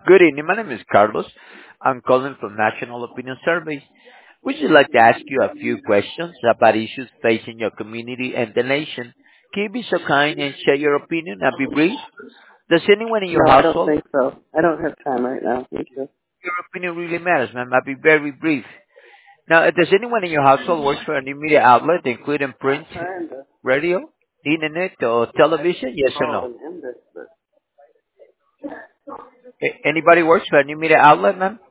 Good evening. My name is Carlos. I'm calling from National Opinion Surveys. Would you like to ask you a few questions about issues facing your community and the nation? Can you be so kind and share your opinion and be brief? Does anyone in your No, I don't household, think so. I don't have time right now. Thank you. your opinion really matters, ma'am? I'll be very brief. Now, does anyone in your household work for a new media outlet, including Not print, trying to radio, internet, or television? Yes or call no? and end this, but Anybody works for a new media outlet, ma'am?